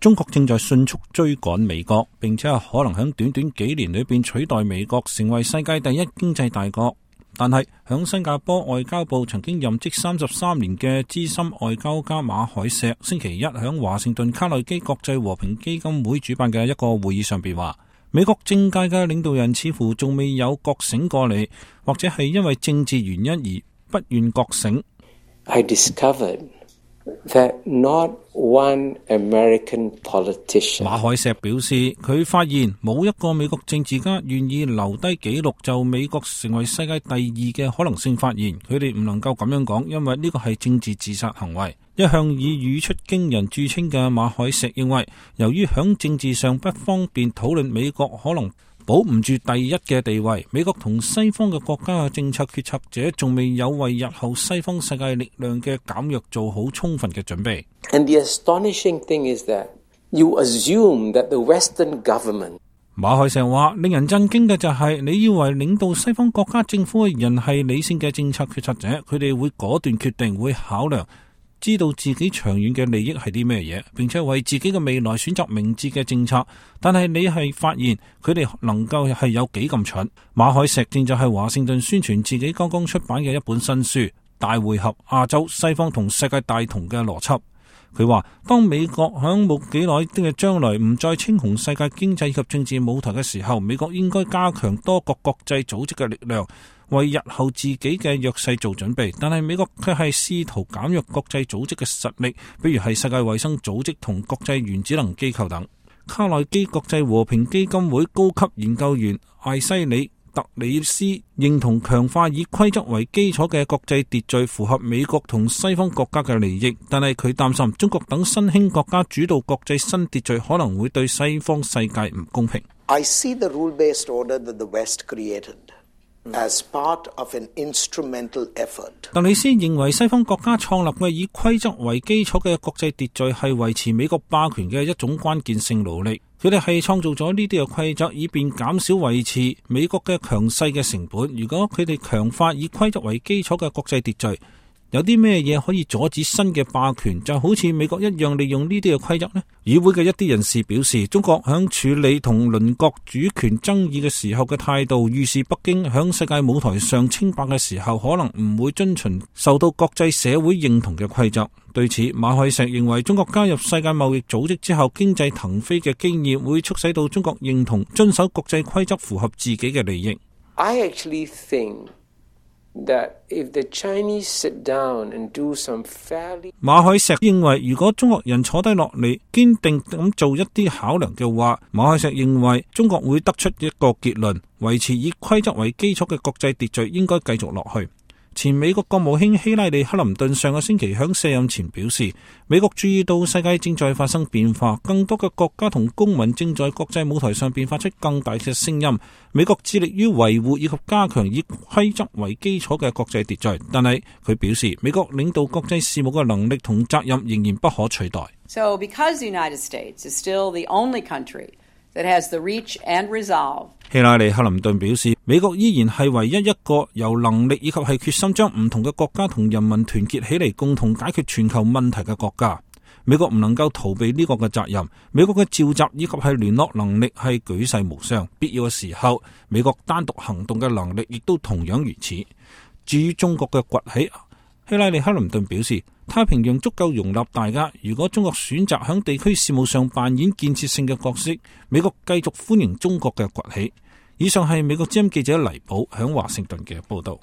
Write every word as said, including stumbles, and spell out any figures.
中國正在迅速追趕美國，並且可能喺短短幾年裏邊取代美國成為世界第一經濟大國。但係響新加坡外交部曾經任職三十三年嘅資深外交家馬海石，星期一響華盛頓卡內基國際和平基金會主辦嘅一個會議上邊話，美國政界嘅領導人似乎仲未有覺醒過嚟，或者係因為政治原因而不願覺醒。 I discovered that not one American politician 馬海石表示，佢發現冇一個美國政治家願意留低記錄就美國成為世界第二嘅可能性發言。佢哋唔能夠咁樣講，因為呢個係政治自殺行為。一向以語出驚人著稱嘅馬海石認為，由於響政治上不方便討論美國可能保唔住第一嘅地位，美國同西方嘅國家嘅政策決策者仲未有為日後西方世界力量嘅減弱做好充分嘅準備。 And the astonishing thing is that you assume that the Western government 馬海石話，令人震驚嘅就係你以為領導西方國家政府嘅人係理性嘅政策決策者，佢哋會果斷決定，會考量知道自己長遠嘅利益係啲咩嘢，並且為自己嘅未來選擇明智嘅政策。但係你係發現佢哋能夠係有幾咁蠢。馬海石正就係華盛頓宣傳自己剛剛出版嘅一本新書《大會合：亞洲、西方同世界大同嘅邏輯》。佢話，當美國響冇幾耐嘅將來唔再稱雄世界經濟及政治舞台嘅時候，美國應該加強多國國際組織嘅力量，為日後自己嘅弱勢做準備。但係美國卻係試圖減弱國際組織嘅實力，比如係世界衛生組織同國際原子能機構等。卡內基國際和平基金會高級研究員艾西里特里斯認同強化以規則為基礎嘅國際秩序符合美國同西方國家嘅利益，但係佢擔心中國等新興國家主導國際新秩序可能會對西方世界唔公平。 I see the rule-based order that the West created as part of an instrumental effort。 特里斯認為西方國家創立嘅以規則為基礎嘅國際秩序係維持美國霸權嘅一種關鍵性努力。佢哋係創造咗呢啲嘅規則，以便減少維持美國嘅強勢嘅成本。如果佢哋強化以規則為基礎嘅國際秩序，有啲咩嘢可以阻止新嘅霸權就好似美國一樣利用呢啲嘅規則呢？議會嘅一啲人士表示，中國響處理同鄰國主權爭議嘅時候嘅態度，預示北京響世界舞台上稱霸嘅時候可能唔會遵循受到國際社會認同嘅規則。對此，馬海石認為中國加入世界貿易組織之後經濟騰飛嘅經驗會促使到中國認同遵守國際規則符合自己嘅利益。 I actually think that if the Chinese sit down and do some fairly 馬海石認為，如果中國人坐低落嚟堅定咁做一啲考量嘅話，馬海石認為中國會得出一個結論，維持以規則為基礎嘅國際秩序應該繼續落去。前美國國務卿希拉里克林頓上個星期響卸任前表示，美國注意到世界正在發生變化，更多嘅國家同公民正在國際舞台上邊發出更大嘅聲音。美國致力於維護以及加強以規則為基礎嘅國際秩序，但係佢表示，美國領導國際事務嘅能力同責任仍然不可取代。 So because the United States is still the only country that has the reach and resolve， 希拉里克林頓表示，美國依然係唯一一個有能力以及係決心將唔同嘅國家同人民團結起嚟，共同解決全球問題嘅國家。美國唔能夠逃避呢個嘅責任。美國嘅召集以及係聯絡能力係舉世無雙，必要嘅時候，美國單獨行動嘅能力亦都同樣如此。至於中國嘅崛起，希拉里克林頓表示，太平洋足夠容納大家，如果中國選擇喺地區事務上扮演建設性嘅角色，美國繼續歡迎中國嘅崛起。以上係美國之音記者黎寶響華盛頓嘅報道。